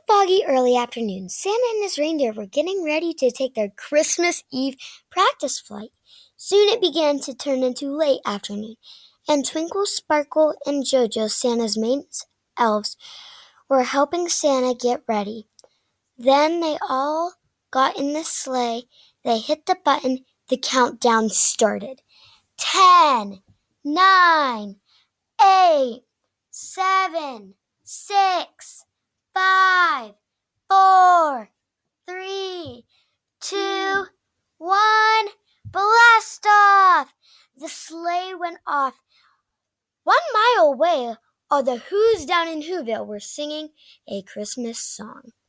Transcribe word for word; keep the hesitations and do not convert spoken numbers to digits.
foggy early afternoon, Santa and his reindeer were getting ready to take their Christmas Eve practice flight. Soon it began to turn into late afternoon, and Twinkle, Sparkle, and Jojo, Santa's main elves, were helping Santa get ready. Then they all got in the sleigh, they hit the button, the countdown started. Ten, nine, eight, seven, six, five, four, three, two, one, blast off! The sleigh went off. One mile away, all the Who's down in Whoville were singing a Christmas song.